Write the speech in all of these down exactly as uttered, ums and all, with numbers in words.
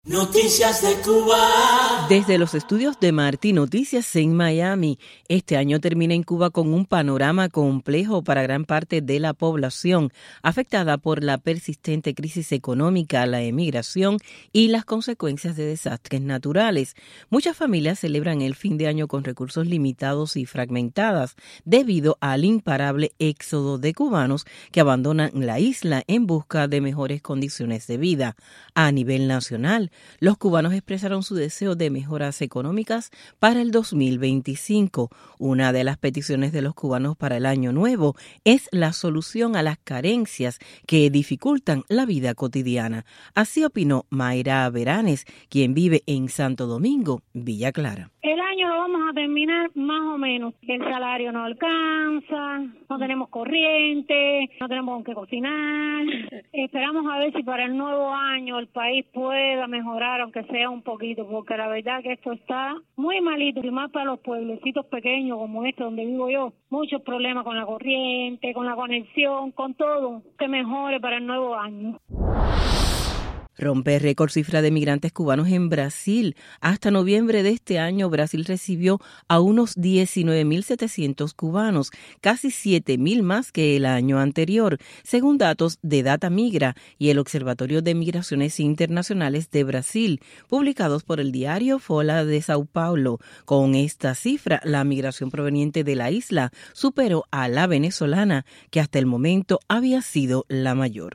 Noticias de Cuba. Desde los estudios de Martí Noticias en Miami, este año termina en Cuba con un panorama complejo para gran parte de la población afectada por la persistente crisis económica, la emigración y las consecuencias de desastres naturales. Muchas familias celebran el fin de año con recursos limitados y fragmentadas debido al imparable éxodo de cubanos que abandonan la isla en busca de mejores condiciones de vida. A nivel nacional, los cubanos expresaron su deseo de mejoras económicas para el dos mil veinticinco. Una de las peticiones de los cubanos para el año nuevo es la solución a las carencias que dificultan la vida cotidiana. Así opinó Mayra Veranes, quien vive en Santo Domingo, Villa Clara. El año lo vamos a terminar más o menos. El salario no alcanza, no tenemos corriente, no tenemos con qué cocinar. Esperamos a ver si para el nuevo año el país pueda mejorar, aunque sea un poquito, porque la verdad que esto está muy malito, y más para los pueblecitos pequeños como este donde vivo yo. Muchos problemas con la corriente, con la conexión, con todo. Que mejore para el nuevo año. Rompe récord cifra de migrantes cubanos en Brasil. Hasta noviembre de este año, Brasil recibió a unos diecinueve mil setecientos cubanos, casi siete mil más que el año anterior, según datos de Data Migra y el Observatorio de Migraciones Internacionales de Brasil, publicados por el diario Folha de Sao Paulo. Con esta cifra, la migración proveniente de la isla superó a la venezolana, que hasta el momento había sido la mayor.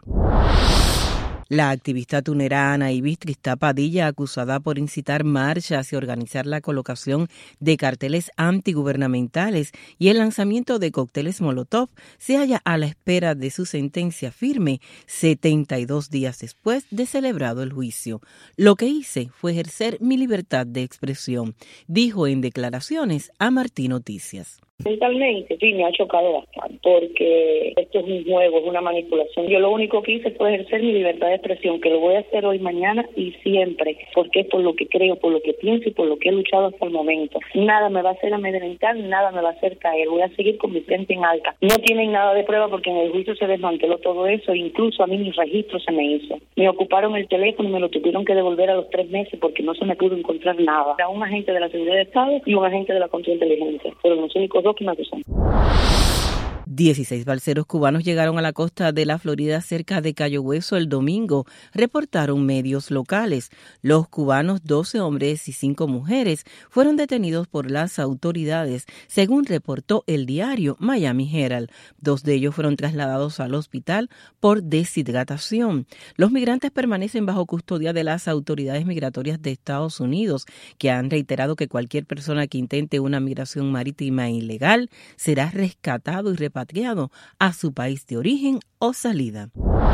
La activista tunera Ana Ibis Tristá Padilla, acusada por incitar marchas y organizar la colocación de carteles antigubernamentales y el lanzamiento de cócteles Molotov, se halla a la espera de su sentencia firme setenta y dos días después de celebrado el juicio. Lo que hice fue ejercer mi libertad de expresión, dijo en declaraciones a Martí Noticias. Mentalmente, sí, me ha chocado bastante, porque esto es un juego, es una manipulación. Yo lo único que hice fue ejercer mi libertad de expresión, que lo voy a hacer hoy, mañana y siempre, porque es por lo que creo, por lo que pienso y por lo que he luchado hasta el momento. Nada me va a hacer amedrentar, nada me va a hacer caer, voy a seguir con mi frente en alta. No tienen nada de prueba porque en el juicio se desmanteló todo eso, incluso a mí mi registro se me hizo. Me ocuparon el teléfono y me lo tuvieron que devolver a los tres meses porque no se me pudo encontrar nada. Era un agente de la seguridad de Estado y un agente de la contrainteligencia, pero los únicos dos que me acusan. dieciséis balseros cubanos llegaron a la costa de la Florida cerca de Cayo Hueso el domingo, reportaron medios locales. Los cubanos, doce hombres y cinco mujeres, fueron detenidos por las autoridades, según reportó el diario Miami Herald. Dos de ellos fueron trasladados al hospital por deshidratación. Los migrantes permanecen bajo custodia de las autoridades migratorias de Estados Unidos, que han reiterado que cualquier persona que intente una migración marítima ilegal será rescatado y repatriado a su país de origen o salida.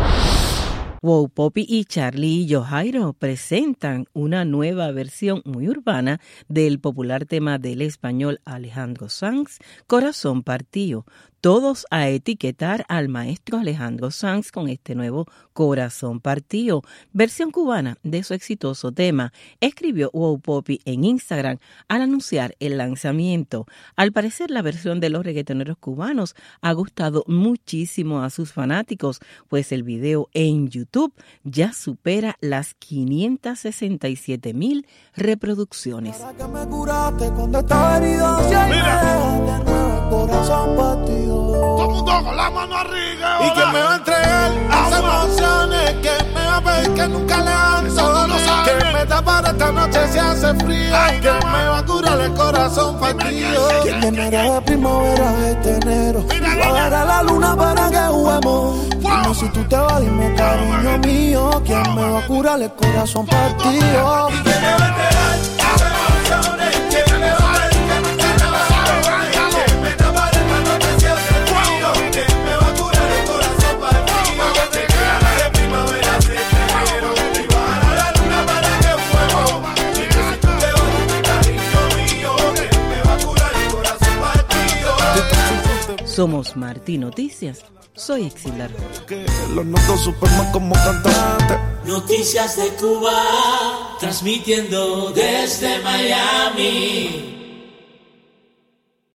Wow Poppy y Charlie y Jairo presentan una nueva versión muy urbana del popular tema del español Alejandro Sanz, Corazón Partido. Todos a etiquetar al maestro Alejandro Sanz con este nuevo Corazón Partido, versión cubana de su exitoso tema, escribió Wow Poppy en Instagram al anunciar el lanzamiento. Al parecer, la versión de los reggaetoneros cubanos ha gustado muchísimo a sus fanáticos, pues el video en YouTube ya supera las quinientas sesenta y siete mil reproducciones. Para que me curaste cuando estaba herido, mira, de nuevo corazón partido. Todo el mundo con la mano arriba. Y que me va a entregar las emociones, que me va a ver que nunca le han solo, que me tapara esta noche si hace frío. Ay, que me va a curar el corazón partido. Que llenará de primavera este enero. Y va a dar a la luna para que juguemos. Dime si tú te vas, dime cariño mío, ¿quién me va a curar el corazón partido? Y que me va a entregar las emociones, que me va a ver que nunca le han solo, que me tapara esta noche si hace frío. Que me va a curar el corazón partido. Que llenará de primavera este enero. Y va a dar a la luna para que juguemos. Dime si tú te vas, dime cariño mío, ¿quién me va a curar el corazón partido? Somos Martí Noticias. Soy Exilda. Que los noto Superman como cantante. Noticias de Cuba, transmitiendo desde Miami.